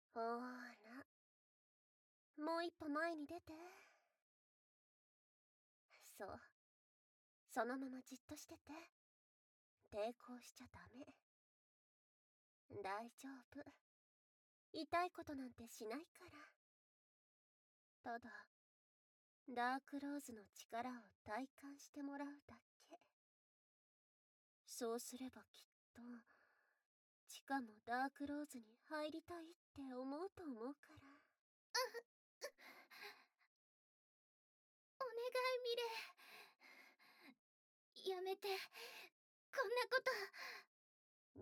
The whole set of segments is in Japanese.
ほーら、もう一歩前に出て。そう、そのままじっとしてて。抵抗しちゃダメ。大丈夫。痛いことなんてしないから。ただ、ダークローズの力を体感してもらうだけ。そうすればきっと、チカもダークローズに入りたいって思うと思うから。 お願いミレ。やめて。こんなこと。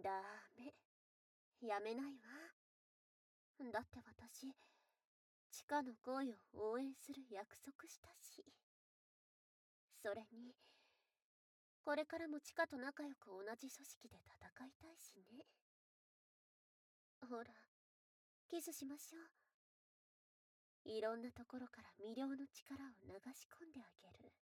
ダメ。やめないわ。だって私、チカの恋を応援する約束したし。それに、これからもチカと仲良く同じ組織で戦いたいしね。ほら、キスしましょう。いろんなところから魅了の力を流し込んであげる。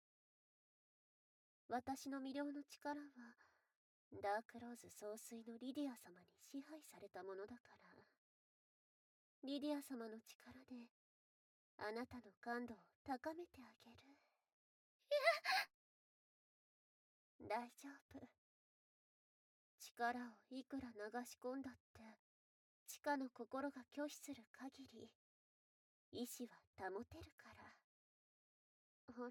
私の魅了の力は、ダークローズ総帥のリディア様に支配されたものだから。リディア様の力で、あなたの感度を高めてあげる。大丈夫。力をいくら流し込んだって、地下の心が拒否する限り、意志は保てるから。ほら。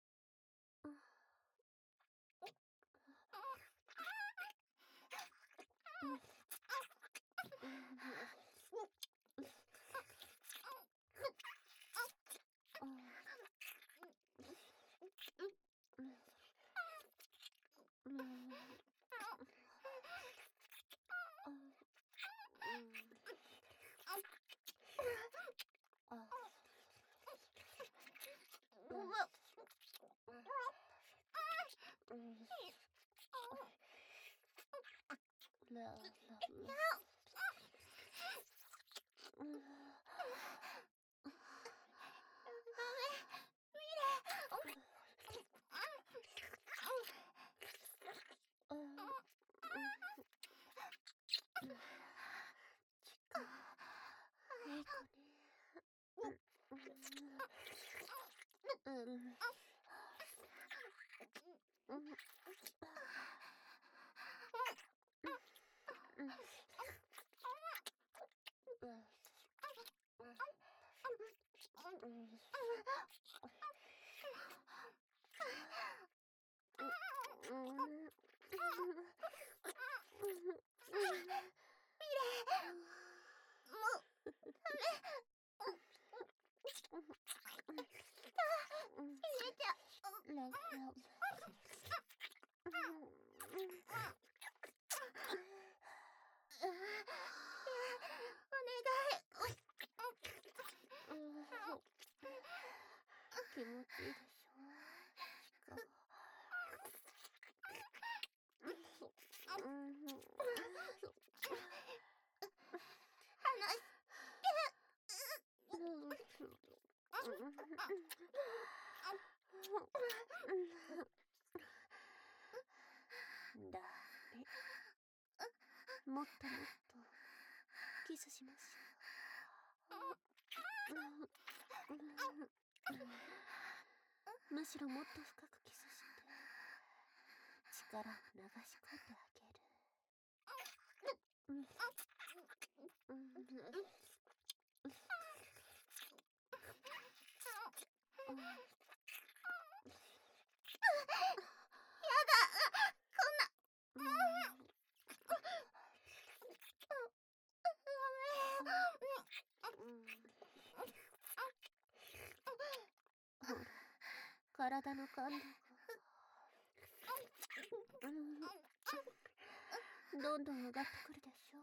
気持ちいいでしょ。だね。もっともっとキスしましょう。むしろもっと深くキスして力を流し込んであげる。体の感度がどんどん上がってくるでしょ。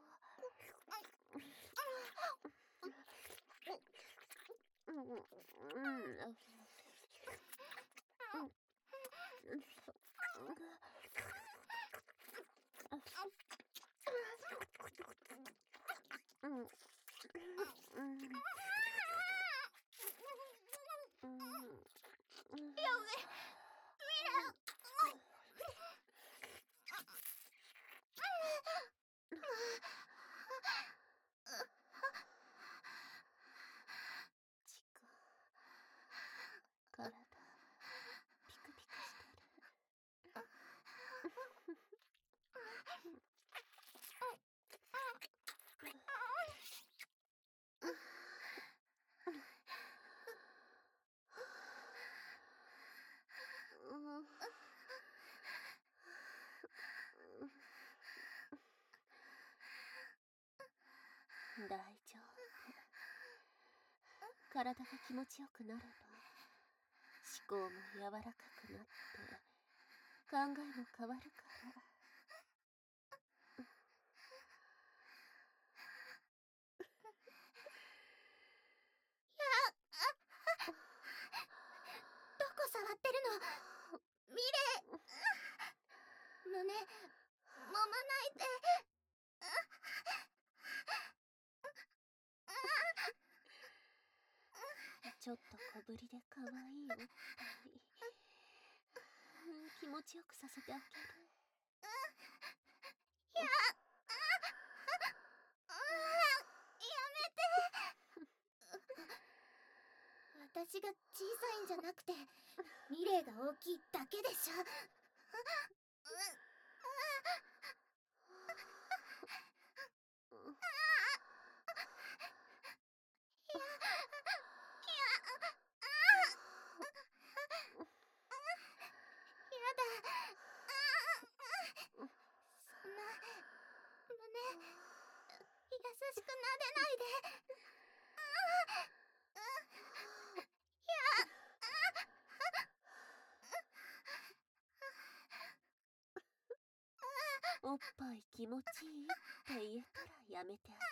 大丈夫。体が気持ちよくなれば思考も柔らかくなって考えも変わるから。 どこ触ってるの？ミレイ。胸揉まないで。 ちょっと小ぶりで可愛いおっぱい、気持ちよくさせてあげる。 私が小さいんじゃなくてミレイが大きいだけでしょ。そんな胸優しく撫でないで。 おっぱい気持ちいいって言えたらやめてあげる。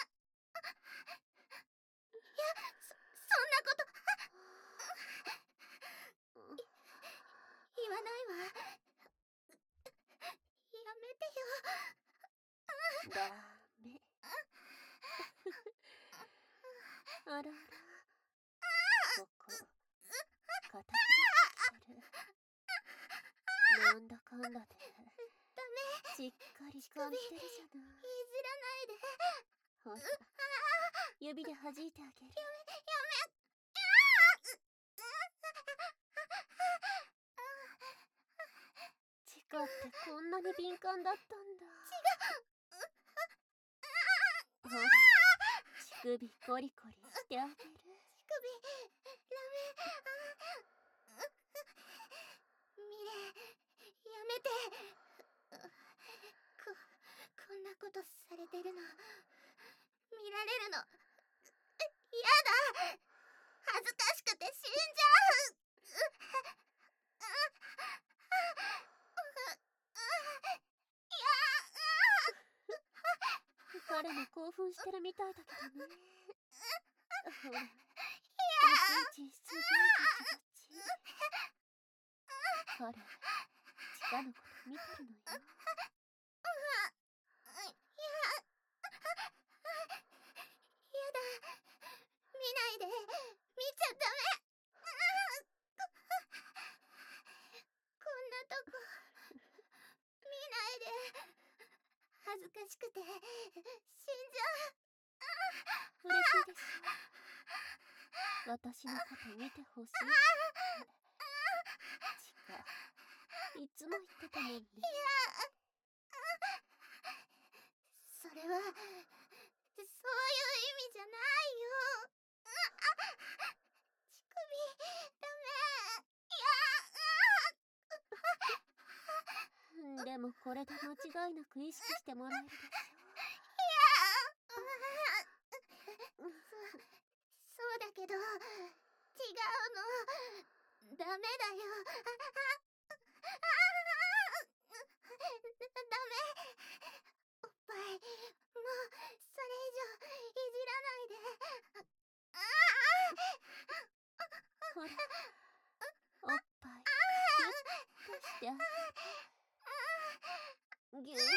そんなこと言わないわ。やめてよ。 ダメ。あらあら、ここ硬くなってきてる。なんだかんだでしっかり感じてるじゃない。 いじらないで。 ほら、指で弾いてあげる。チカってこんなに敏感だったんだ。ほら、乳首コリコリしてあげる。 乳首ダメ。ミレイやめて。こんなことされてるの見られるのやだ。恥ずかしくて死んじゃう。 彼も興奮してるみたいだけどね。ほら、いちいちすごいガチガチ。彼、チカのこと見てるのよ。 やだ。見ないで。見ちゃダメ。こんなとこ見ないで。恥ずかしくて死んじゃう。 嬉しいでしょ。私のこと見てほしいってチカいつも言ってたもんね。 それはそういう意味じゃないよ。乳首ダメ。 でもこれで間違いなく意識してもらえるでしょ。 そうだけど違うの。ダメだよ。ダメ。おっぱいもうそれ以上いじらないで。 ほら、おっぱいギュッとしてあげる。ギュー。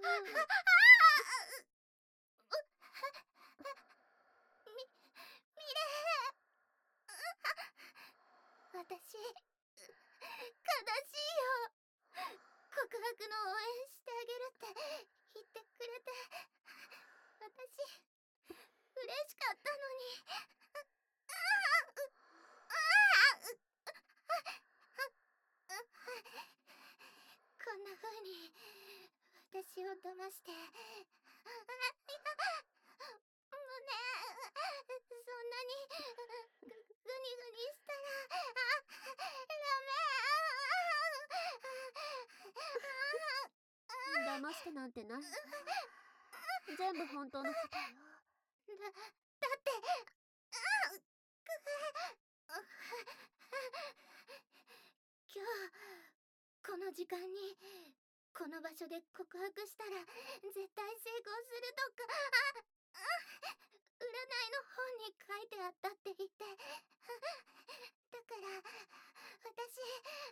ミレイ。私悲しいよ。告白の応援してあげるって言ってくれて私嬉しかったのに。こんな風に私を騙してそんなにグニグニしたら騙してなんてないわ。全部本当のことよ。 って今日この時間にこの場所で告白したら絶対成功するとか占いの本に書いてあったって言って、だから私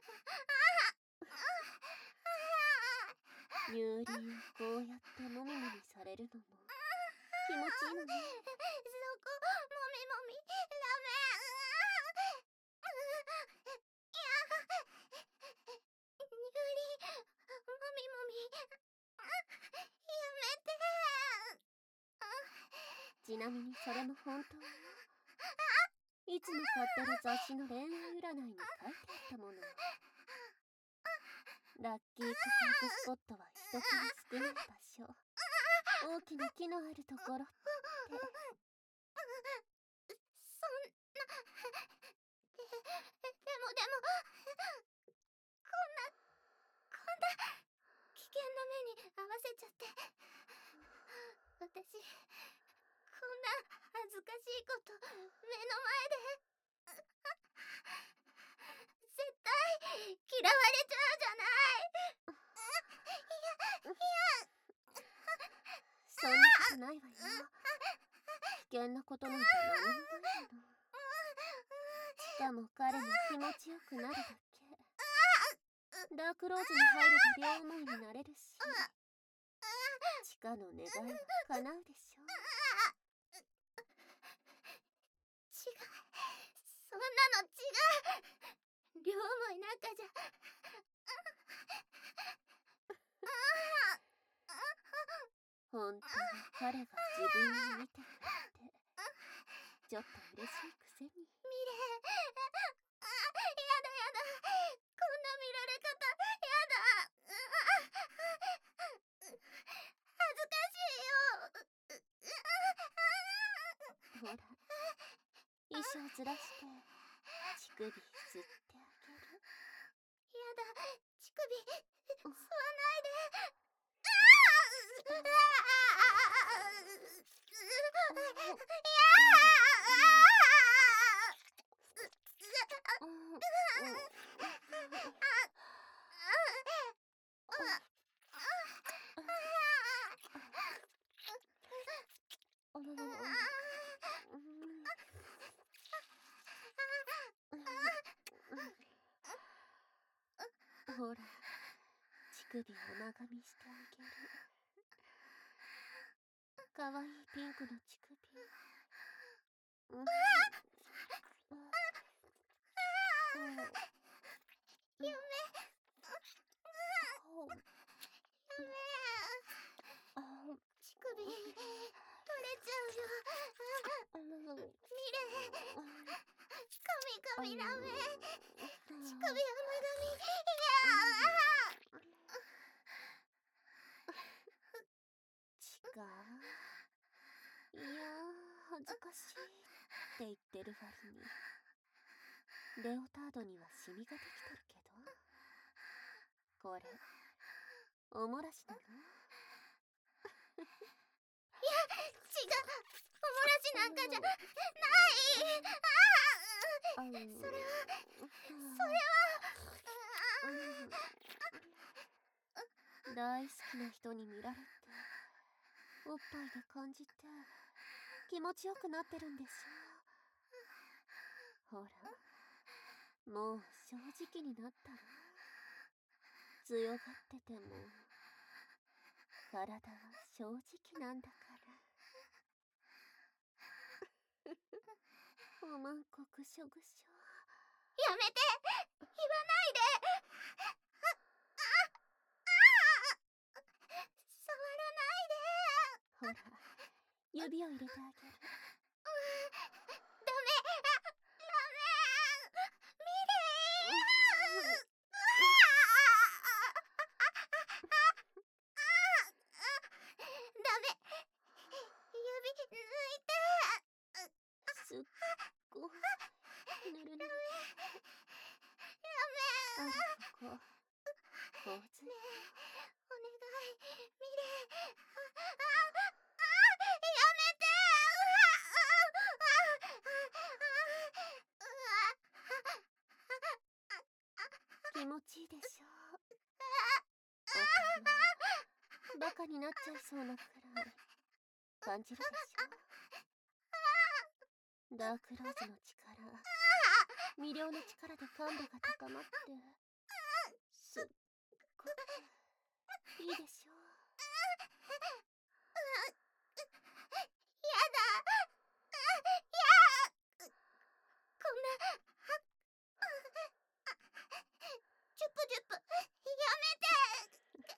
乳輪をこうやってもみもみされるのも気持ちいいのね。 そこもみもみダメ。いや乳輪もみもみやめて。 ちなみにそれも本当よ。いつも買ってる雑誌の恋愛占いに書いてあったもの。ラッキー告白スポットは人気が少ない場所、大きな木のあるところって。 そんなでもこんな危険な目に遭わせちゃって、私こんな恥ずかしいこと目の前で絶対嫌われちゃうじゃない。 そんなことないわよ。危険なことなんて何もないの。しかも彼も気持ちよくなるだけ。ダークローズに入れば両思いになれるし、チカの願いは叶うでしょ。 違う、そんなの違う。両思いなんかじゃ本当に彼が自分を見てくれてちょっと嬉しいくせに。 ミレやだこんな見られ方やだ。恥ずかしいよ。 ほら、衣装ずらして乳首吸ってあげる。 やだ、乳首吸わないで。 ほら、乳首を長見してあげる。かわいいピンクの乳首。 夢乳首取れちゃうよ。ミレ神々ラメ乳首甘噛み。 チカ、いやー恥ずかしいって言ってる割にレオタードにはシミができてるけど、これおもらしなの？ いや、違う、おもらしなんかじゃない。それは大好きな人に見られておっぱいで感じて気持ちよくなってるんでしょ。ほら、もう正直になったら。強がってても体は正直なんだから。おまんこぐしょぐしょ。 やめて、言わないで。触らないで。 ほら、指を入れてあげる。 ダメミレダメ、指抜いて。 すっごいぬるぬる。あらここ、頬ずり。 お願い、ミレやめて。 気持ちいいでしょう。バカになっちゃいそうなくらい感じるでしょ。ダークローズの力、魅了の力で感度が高まってすっごくいいでしょう。 やだ。こんなジュプジュプやめて。好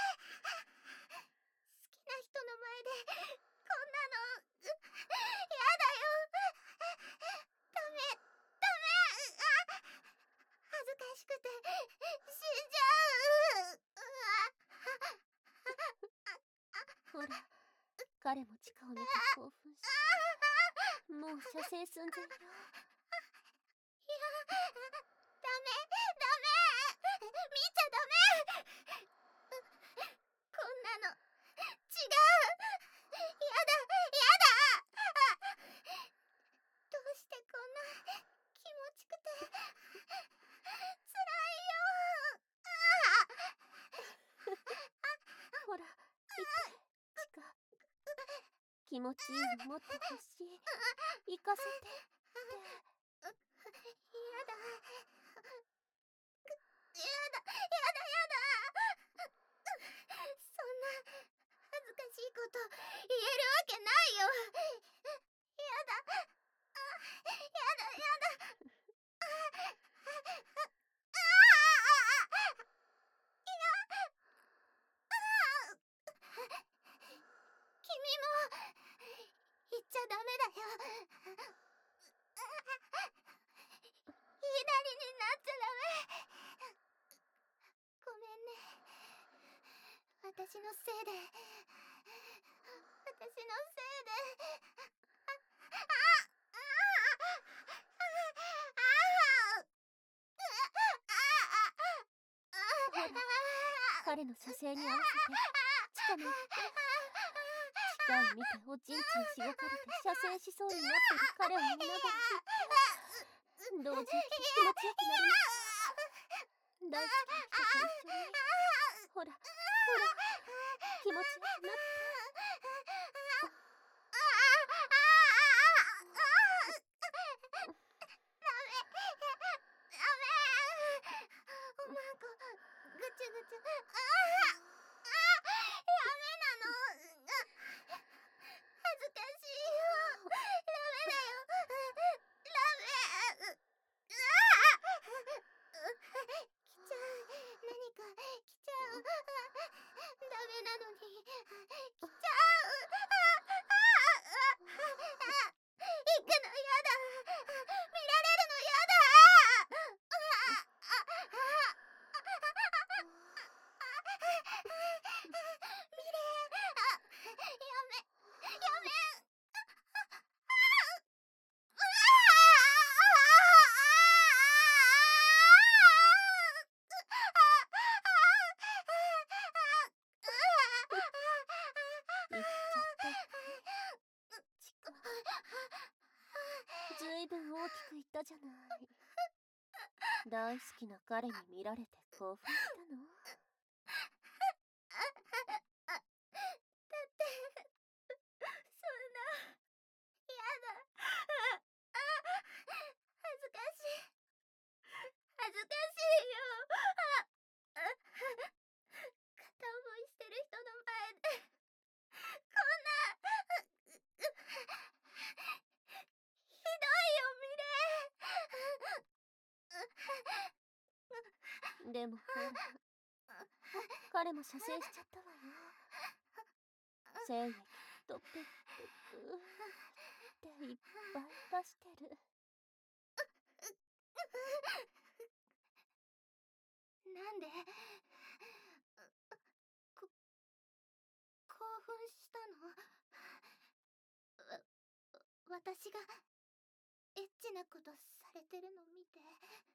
きな人の前でこんなのやだよ。ダメダメ。恥ずかしくて死んじゃう。 ほら、彼も地下を見て興奮してもう射精寸前よ。 ダメダメ。見ちゃダメ。こんなの違う。やだやだ。どうしてこんな気持ちくてつらいよ。 ほら、痛い、地下。気持ちいいのもっと欲しい。行かせてって。 やだ。そんな恥ずかしいこと言えるわけないよ。やだ。君も言っちゃダメだよ。言いなりになっちゃダメ。ごめんね。私のせいで。 ほら、彼の射精に合わせて地下に行って。地下を見ておちんちんしごかれて射精しそうになってる彼を見ながら同時に気持ちよくなります。大好きな人と一緒に。ほらほら、気持ちよくなって。 おまんこぐちゅぐちゅ。やめなの。恥ずかしいよ。ダメだよ。ダメ。来ちゃう。何か来ちゃう。ダメなのに来ちゃう。行くのやだ。見られるのやだ。ミレー。やめ。 行っちゃったって。地下、ずいぶん大きく言ったじゃない。大好きな彼に見られて興奮したの？ そんな、やだ。恥ずかしい。恥ずかしいよ。片思いしてる人の前で、こんな、ひどいよ、ミレでもほら、彼も射精しちゃったわよ。精液とペップっていっぱい出してる。 なんで興奮したの？私がエッチなことされてるの見て。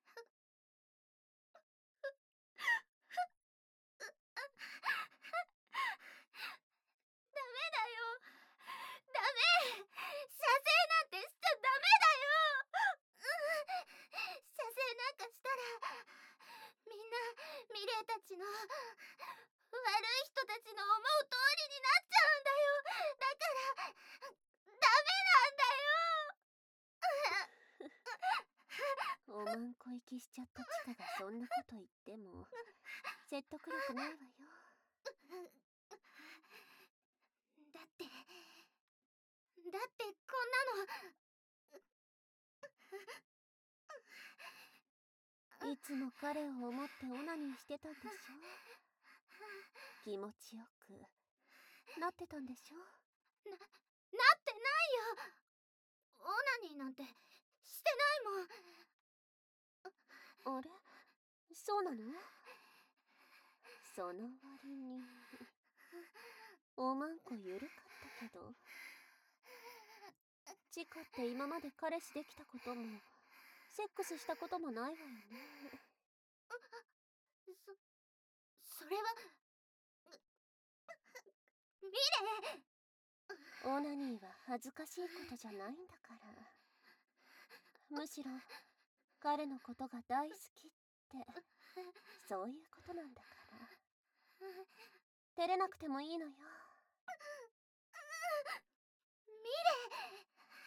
ダメだよ。ダメ。射精なんてしちゃダメだよ。射精なんかしたらみんおまんこ息しちゃったチカがそんなこと言っても説得力ないわよ。 だってこんなのいつも彼を思ってオナニーしてたんでしょ。気持ちよくなってたんでしょ。 なってないよ。オナニーなんてしてないもん。あれ、そうなの？その割におまんこゆるかったけど。チカって今まで彼氏できたこともセックスしたこともないわよね。 それはミレオナニーは恥ずかしいことじゃないんだから。むしろ彼のことが大好きってそういうことなんだから。照れなくてもいいのよ。 ミレ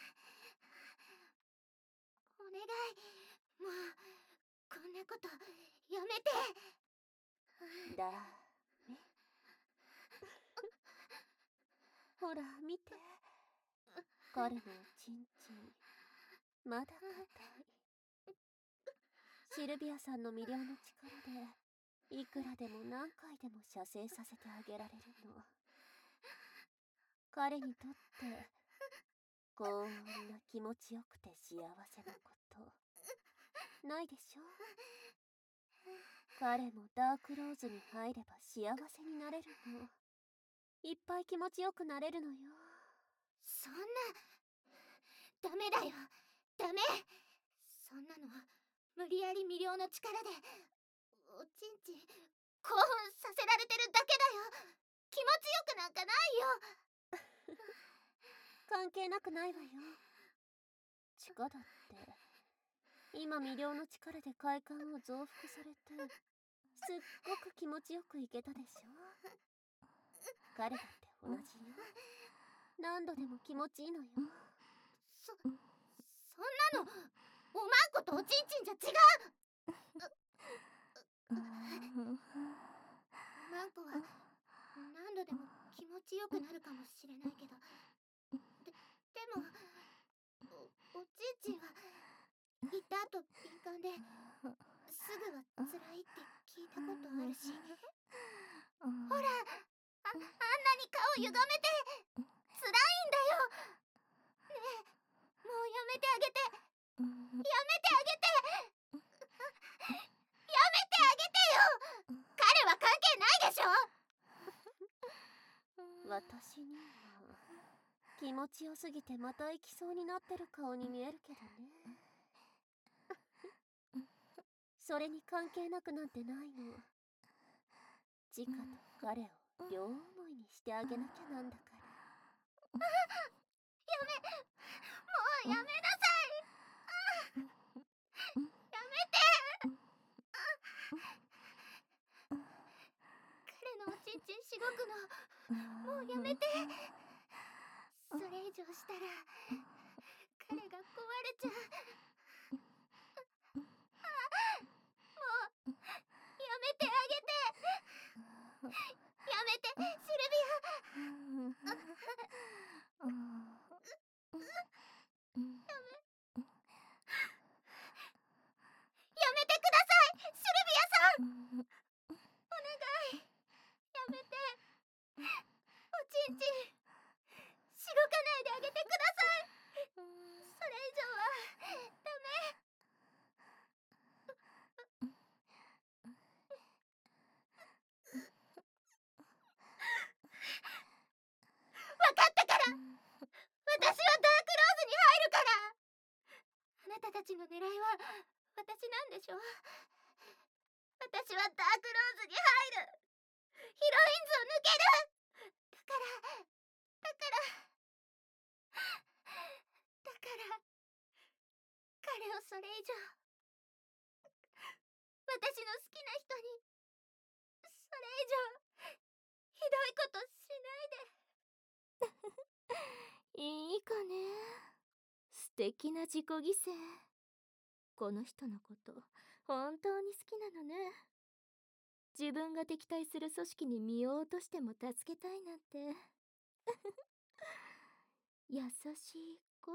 お願い、もうこんなことやめて。 だめ。ほら見て、彼のおちんちんまだ硬い。シルビアさんの魅了の力でいくらでも何回でも射精させてあげられるの。彼にとってこんな気持ちよくて幸せなことないでしょ。彼もダークローズに入れば幸せになれるの。いっぱい気持ちよくなれるのよ。 そんなダメだよ、ダメ。そんなの無理やり魅了の力でおちんちん興奮させられてるだけだよ。気持ちよくなんかないよ。 関係なくないわよ。チカだって今魅了の力で快感を増幅されてすっごく気持ちよくいけたでしょ。彼だって同じよ。何度でも気持ちいいのよ。 そんなのおまんことおちんちんじゃ違う。おまんこは何度でも気持ちよくなるかもしれないけど、でもおちんちんは行った後敏感ですぐは辛いって聞いたことあるし、ほらあんなに顔歪めて辛いんだよ。ねえ、もうやめてあげて、やめてあげて、やめてあげてよ。彼は関係ないでしょ。 私には気持ちよすぎてまた行きそうになってる顔に見えるけどね。それに関係なくなんてないの。チカと彼を両思いにしてあげなきゃなんだから。 もうやめなさい。やめて。彼のおちんちんしごくのもうやめて。それ以上したら彼が壊れちゃう。もうやめてあげて。やめてシルビア。やめてくださいシルビアさん。お願い、やめて。おちんちんしごかないであげてください。それ以上はダメ。わかったから。私はダークローズに入るから。あなたたちの狙いは私なんでしょ。私はダークローズに入る。ヒロインズを抜ける。だから彼をそれ以上私の好きな人にそれ以上ひどいことしないで。 いいかね。素敵な自己犠牲。 この人のこと本当に好きなのね。自分が敵対する組織に身を落としても助けたいなんて。優しい子。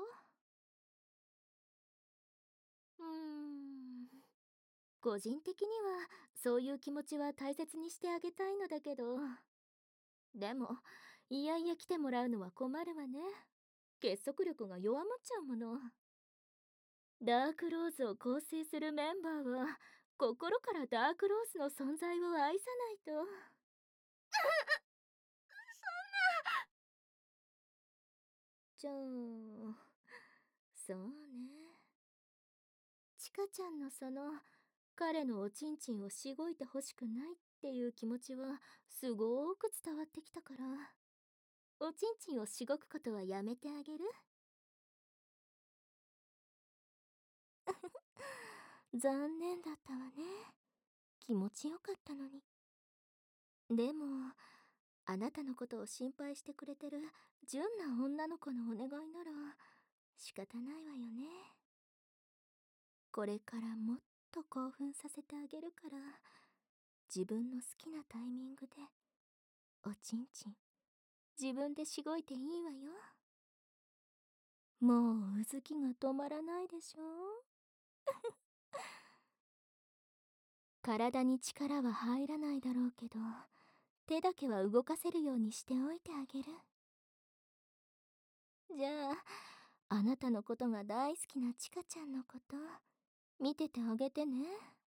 個人的にはそういう気持ちは大切にしてあげたいのだけど、でもいやいや来てもらうのは困るわね。結束力が弱まっちゃうもの。ダークローズを構成するメンバーは心からダークローズの存在を愛さないと。じゃあ、そうね。ちかちゃんのその彼のおちんちんをしごいてほしくないっていう気持ちはすごーく伝わってきたから、おちんちんをしごくことはやめてあげる。残念だったわね。気持ちよかったのに。でもあなたのことを心配してくれてる純な女の子のお願いなら仕方ないわよね。これからもっと興奮させてあげるから、自分の好きなタイミングでおちんちん自分でしごいていいわよ。もううずきが止まらないでしょ。体に力は入らないだろうけど、手だけは動かせるようにしておいてあげる。じゃあ、あなたのことが大好きなちかちゃんのこと見ててあげてね。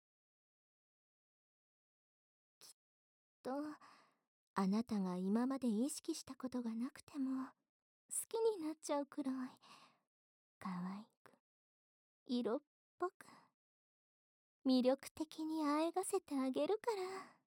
とあなたが今まで意識したことがなくても好きになっちゃうくらい可愛く色っぽく魅力的にあえがせてあげるから。